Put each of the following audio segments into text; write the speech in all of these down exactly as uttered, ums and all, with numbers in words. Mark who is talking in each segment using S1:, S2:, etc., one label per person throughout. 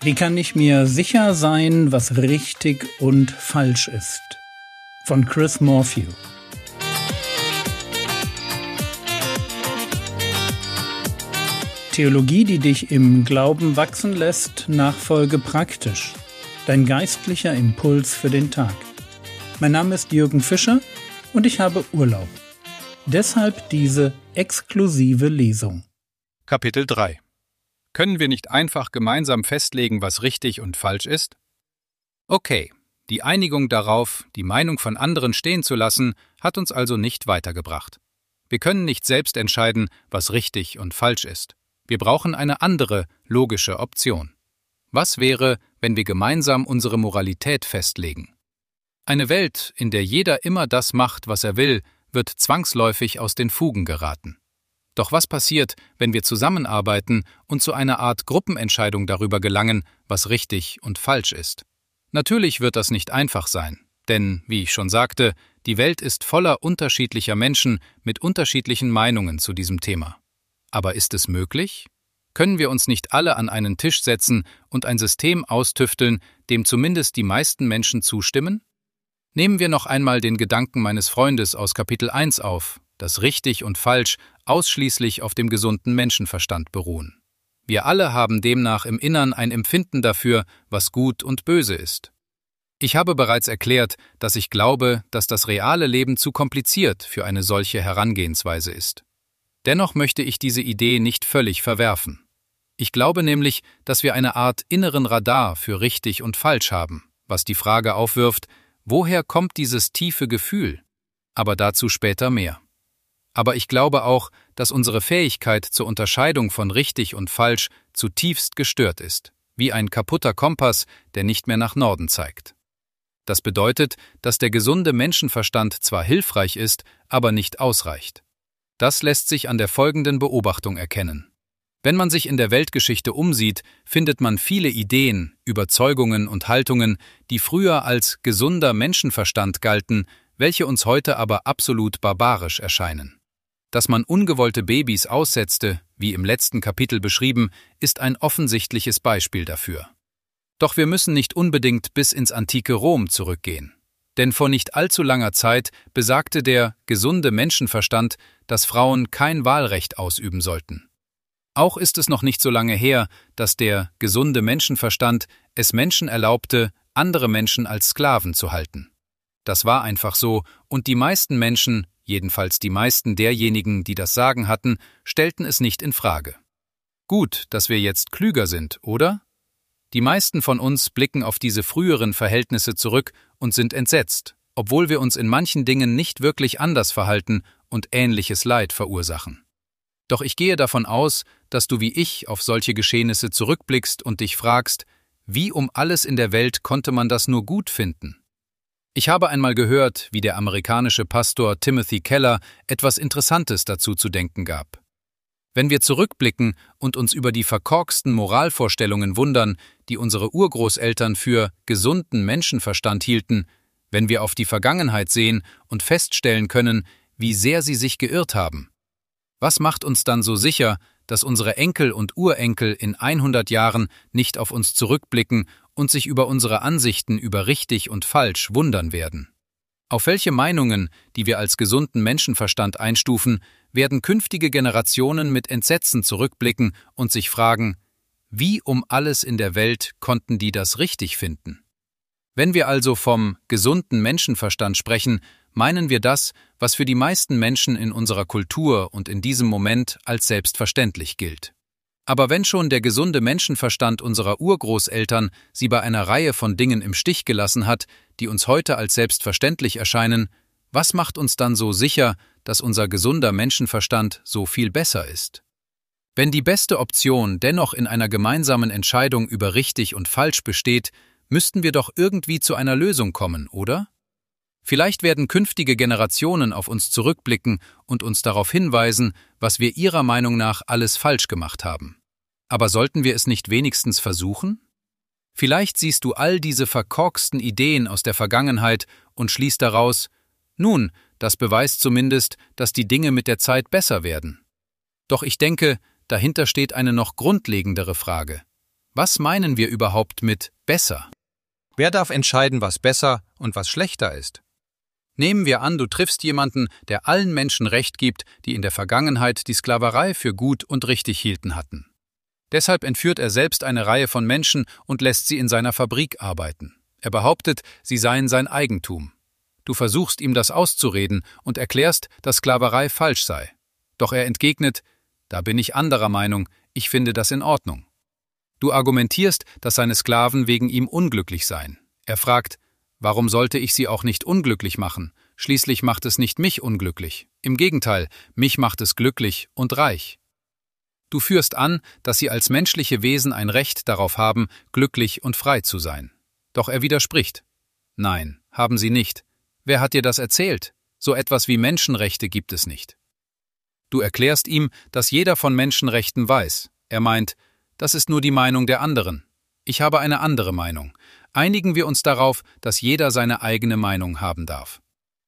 S1: Wie kann ich mir sicher sein, was richtig und falsch ist? Von Chris Morphew. Theologie, die dich im Glauben wachsen lässt, nachfolge praktisch. Dein geistlicher Impuls für den Tag. Mein Name ist Jürgen Fischer und ich habe Urlaub. Deshalb diese exklusive Lesung.
S2: Kapitel drei. Können wir nicht einfach gemeinsam festlegen, was richtig und falsch ist? Okay, die Einigung darauf, die Meinung von anderen stehen zu lassen, hat uns also nicht weitergebracht. Wir können nicht selbst entscheiden, was richtig und falsch ist. Wir brauchen eine andere, logische Option. Was wäre, wenn wir gemeinsam unsere Moralität festlegen? Eine Welt, in der jeder immer das macht, was er will, wird zwangsläufig aus den Fugen geraten. Doch was passiert, wenn wir zusammenarbeiten und zu einer Art Gruppenentscheidung darüber gelangen, was richtig und falsch ist? Natürlich wird das nicht einfach sein, denn, wie ich schon sagte, die Welt ist voller unterschiedlicher Menschen mit unterschiedlichen Meinungen zu diesem Thema. Aber ist es möglich? Können wir uns nicht alle an einen Tisch setzen und ein System austüfteln, dem zumindest die meisten Menschen zustimmen? Nehmen wir noch einmal den Gedanken meines Freundes aus Kapitel eins auf, dass richtig und falsch ausschließlich auf dem gesunden Menschenverstand beruhen. Wir alle haben demnach im Innern ein Empfinden dafür, was gut und böse ist. Ich habe bereits erklärt, dass ich glaube, dass das reale Leben zu kompliziert für eine solche Herangehensweise ist. Dennoch möchte ich diese Idee nicht völlig verwerfen. Ich glaube nämlich, dass wir eine Art inneren Radar für richtig und falsch haben, was die Frage aufwirft, woher kommt dieses tiefe Gefühl? Aber dazu später mehr. Aber ich glaube auch, dass unsere Fähigkeit zur Unterscheidung von richtig und falsch zutiefst gestört ist, wie ein kaputter Kompass, der nicht mehr nach Norden zeigt. Das bedeutet, dass der gesunde Menschenverstand zwar hilfreich ist, aber nicht ausreicht. Das lässt sich an der folgenden Beobachtung erkennen. Wenn man sich in der Weltgeschichte umsieht, findet man viele Ideen, Überzeugungen und Haltungen, die früher als gesunder Menschenverstand galten, welche uns heute aber absolut barbarisch erscheinen. Dass man ungewollte Babys aussetzte, wie im letzten Kapitel beschrieben, ist ein offensichtliches Beispiel dafür. Doch wir müssen nicht unbedingt bis ins antike Rom zurückgehen. Denn vor nicht allzu langer Zeit besagte der gesunde Menschenverstand, dass Frauen kein Wahlrecht ausüben sollten. Auch ist es noch nicht so lange her, dass der gesunde Menschenverstand es Menschen erlaubte, andere Menschen als Sklaven zu halten. Das war einfach so, und die meisten Menschen, jedenfalls die meisten derjenigen, die das Sagen hatten, stellten es nicht in Frage. Gut, dass wir jetzt klüger sind, oder? Die meisten von uns blicken auf diese früheren Verhältnisse zurück und sind entsetzt, obwohl wir uns in manchen Dingen nicht wirklich anders verhalten und ähnliches Leid verursachen. Doch ich gehe davon aus, dass du wie ich auf solche Geschehnisse zurückblickst und dich fragst, wie um alles in der Welt konnte man das nur gut finden? Ich habe einmal gehört, wie der amerikanische Pastor Timothy Keller etwas Interessantes dazu zu denken gab. Wenn wir zurückblicken und uns über die verkorksten Moralvorstellungen wundern, die unsere Urgroßeltern für gesunden Menschenverstand hielten, wenn wir auf die Vergangenheit sehen und feststellen können, wie sehr sie sich geirrt haben. Was macht uns dann so sicher, dass unsere Enkel und Urenkel in hundert Jahren nicht auf uns zurückblicken und sich über unsere Ansichten über richtig und falsch wundern werden? Auf welche Meinungen, die wir als gesunden Menschenverstand einstufen, werden künftige Generationen mit Entsetzen zurückblicken und sich fragen, wie um alles in der Welt konnten die das richtig finden? Wenn wir also vom gesunden Menschenverstand sprechen, meinen wir das, was für die meisten Menschen in unserer Kultur und in diesem Moment als selbstverständlich gilt. Aber wenn schon der gesunde Menschenverstand unserer Urgroßeltern sie bei einer Reihe von Dingen im Stich gelassen hat, die uns heute als selbstverständlich erscheinen, was macht uns dann so sicher, dass unser gesunder Menschenverstand so viel besser ist? Wenn die beste Option dennoch in einer gemeinsamen Entscheidung über richtig und falsch besteht, müssten wir doch irgendwie zu einer Lösung kommen, oder? Vielleicht werden künftige Generationen auf uns zurückblicken und uns darauf hinweisen, was wir ihrer Meinung nach alles falsch gemacht haben. Aber sollten wir es nicht wenigstens versuchen? Vielleicht siehst du all diese verkorksten Ideen aus der Vergangenheit und schließt daraus, nun, das beweist zumindest, dass die Dinge mit der Zeit besser werden. Doch ich denke, dahinter steht eine noch grundlegendere Frage. Was meinen wir überhaupt mit besser? Wer darf entscheiden, was besser und was schlechter ist? Nehmen wir an, du triffst jemanden, der allen Menschen Recht gibt, die in der Vergangenheit die Sklaverei für gut und richtig hielten hatten. Deshalb entführt er selbst eine Reihe von Menschen und lässt sie in seiner Fabrik arbeiten. Er behauptet, sie seien sein Eigentum. Du versuchst ihm das auszureden und erklärst, dass Sklaverei falsch sei. Doch er entgegnet, da bin ich anderer Meinung, ich finde das in Ordnung. Du argumentierst, dass seine Sklaven wegen ihm unglücklich seien. Er fragt, warum sollte ich sie auch nicht unglücklich machen? Schließlich macht es nicht mich unglücklich. Im Gegenteil, mich macht es glücklich und reich. Du führst an, dass sie als menschliche Wesen ein Recht darauf haben, glücklich und frei zu sein. Doch er widerspricht. Nein, haben sie nicht. Wer hat dir das erzählt? So etwas wie Menschenrechte gibt es nicht. Du erklärst ihm, dass jeder von Menschenrechten weiß. Er meint, das ist nur die Meinung der anderen. Ich habe eine andere Meinung. Einigen wir uns darauf, dass jeder seine eigene Meinung haben darf.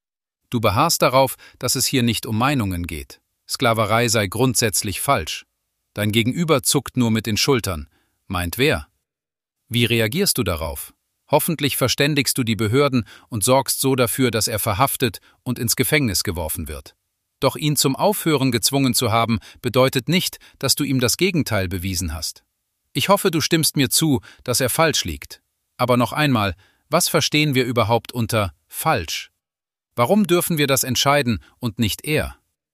S2: Du beharrst darauf, dass es hier nicht um Meinungen geht. Sklaverei sei grundsätzlich falsch. Dein Gegenüber zuckt nur mit den Schultern. Meint wer? Wie reagierst du darauf? Hoffentlich verständigst du die Behörden und sorgst so dafür, dass er verhaftet und ins Gefängnis geworfen wird. Doch ihn zum Aufhören gezwungen zu haben, bedeutet nicht, dass du ihm das Gegenteil bewiesen hast. Ich hoffe, du stimmst mir zu, dass er falsch liegt. Aber noch einmal, was verstehen wir überhaupt unter falsch? Warum dürfen wir das entscheiden und nicht er?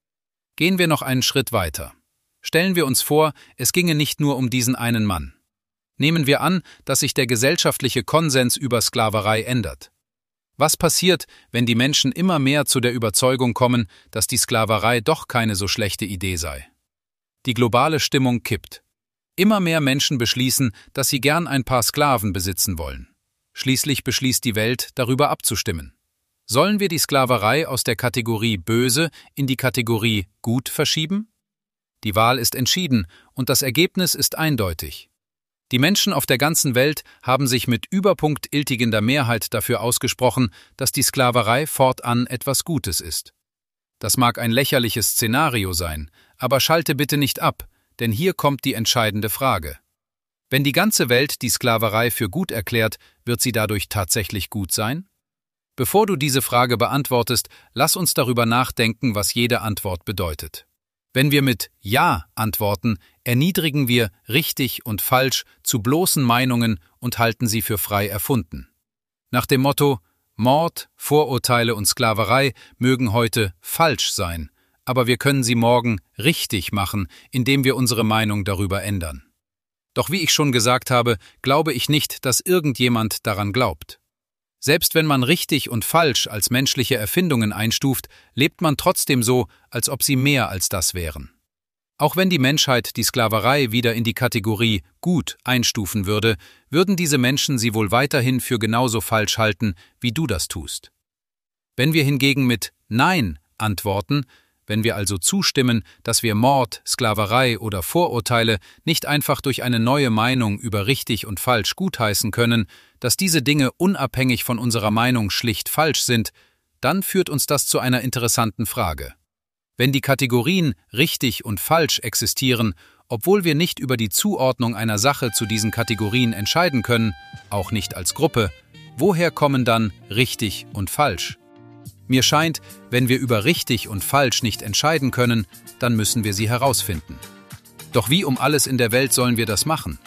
S2: Gehen wir noch einen Schritt weiter. Stellen wir uns vor, es ginge nicht nur um diesen einen Mann. Nehmen wir an, dass sich der gesellschaftliche Konsens über Sklaverei ändert. Was passiert, wenn die Menschen immer mehr zu der Überzeugung kommen, dass die Sklaverei doch keine so schlechte Idee sei? Die globale Stimmung kippt. Immer mehr Menschen beschließen, dass sie gern ein paar Sklaven besitzen wollen. Schließlich beschließt die Welt, darüber abzustimmen. Sollen wir die Sklaverei aus der Kategorie böse in die Kategorie gut verschieben? Die Wahl ist entschieden und das Ergebnis ist eindeutig. Die Menschen auf der ganzen Welt haben sich mit überpunktiltigender Mehrheit dafür ausgesprochen, dass die Sklaverei fortan etwas Gutes ist. Das mag ein lächerliches Szenario sein, aber schalte bitte nicht ab, denn hier kommt die entscheidende Frage. Wenn die ganze Welt die Sklaverei für gut erklärt, wird sie dadurch tatsächlich gut sein? Bevor du diese Frage beantwortest, lass uns darüber nachdenken, was jede Antwort bedeutet. Wenn wir mit Ja antworten, erniedrigen wir richtig und falsch zu bloßen Meinungen und halten sie für frei erfunden. Nach dem Motto Mord, Vorurteile und Sklaverei mögen heute falsch sein, aber wir können sie morgen richtig machen, indem wir unsere Meinung darüber ändern. Doch wie ich schon gesagt habe, glaube ich nicht, dass irgendjemand daran glaubt. Selbst wenn man richtig und falsch als menschliche Erfindungen einstuft, lebt man trotzdem so, als ob sie mehr als das wären. Auch wenn die Menschheit die Sklaverei wieder in die Kategorie gut einstufen würde, würden diese Menschen sie wohl weiterhin für genauso falsch halten, wie du das tust. Wenn wir hingegen mit Nein antworten, wenn wir also zustimmen, dass wir Mord, Sklaverei oder Vorurteile nicht einfach durch eine neue Meinung über richtig und falsch gutheißen können, dass diese Dinge unabhängig von unserer Meinung schlicht falsch sind, dann führt uns das zu einer interessanten Frage. Wenn die Kategorien richtig und falsch existieren, obwohl wir nicht über die Zuordnung einer Sache zu diesen Kategorien entscheiden können, auch nicht als Gruppe, woher kommen dann richtig und falsch? Mir scheint, wenn wir über richtig und falsch nicht entscheiden können, dann müssen wir sie herausfinden. Doch wie um alles in der Welt sollen wir das machen?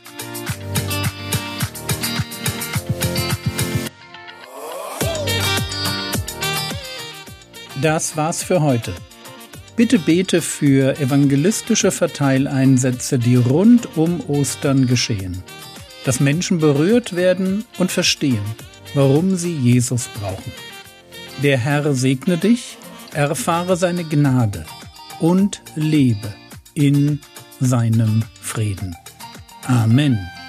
S1: Das war's für heute. Bitte bete für evangelistische Verteileinsätze, die rund um Ostern geschehen, dass Menschen berührt werden und verstehen, warum sie Jesus brauchen. Der Herr segne dich, erfahre seine Gnade und lebe in seinem Frieden. Amen.